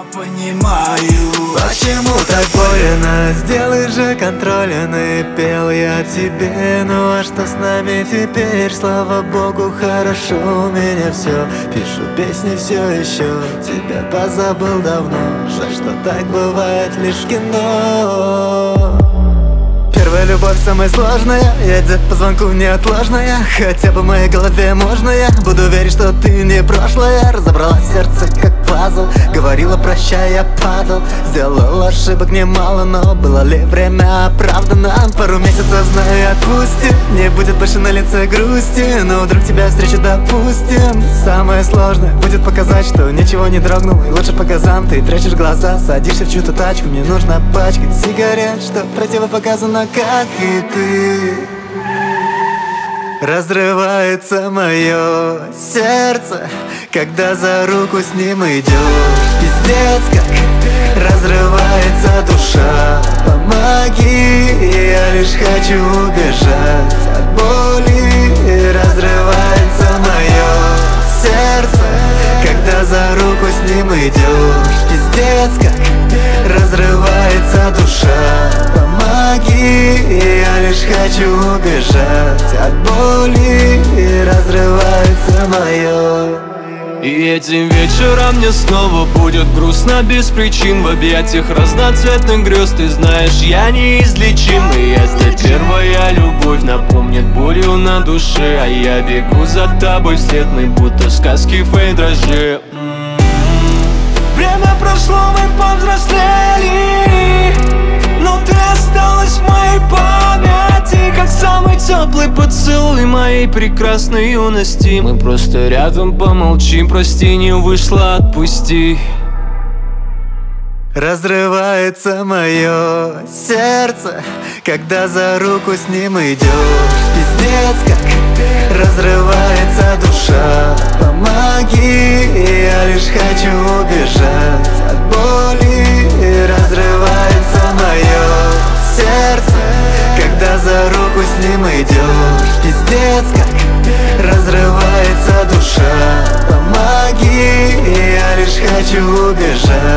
понимаю, почему так больно. Сделай же контрольный, пел я тебе. Ну а что с нами теперь? Слава богу, хорошо у меня все. Пишу песни все еще, тебя позабыл давно. Жаль, что так бывает лишь в кино. Первая любовь самая сложная, я дед по звонку неотложная. Хотя бы в моей голове можно я буду верить, что ты не прошлое. Разобрала сердце как пазл, говорила прощай, я падал. Сделал ошибок немало, но было ли время оправдано? Пару месяцев знаю и отпустим, не будет больше на лице грусти. Но вдруг тебя встречу допустим. Самое сложное будет показать, что ничего не дрогнуло. И лучше по газам ты трячешь глаза, садишься в чью-то тачку. Мне нужна пачка сигарет, что противопоказано, как и ты. Разрывается мое сердце, когда за руку с ним идешь. Пиздец, как разрывается душа. Помоги, я лишь хочу убежать от боли. Разрывается мое сердце, когда за руку с ним идешь. Пиздец, как разрывается душа. Помоги, я лишь хочу убежать от боли. Разрывается мое. И этим вечером мне снова будет грустно без причин. В объятиях разноцветных грез, ты знаешь, я неизлечим. И если первая любовь напомнит болью на душе, а я бегу за тобой вслед, мы будто сказки Фейдраже. Время прошло, мы повзрослели, но ты осталась в моей памяти, как самый теплый поцелуй моей прекрасной юности. Мы просто рядом, помолчим, прости, не вышло, отпусти. Разрывается мое сердце, когда за руку с ним идешь. Пиздец, как разрывается душа. Помоги, я лишь хочу убежать от боли. Разрывается мое сердце, когда за руку с ним идешь. Пиздец, как разрывается душа. Помоги, я лишь хочу убежать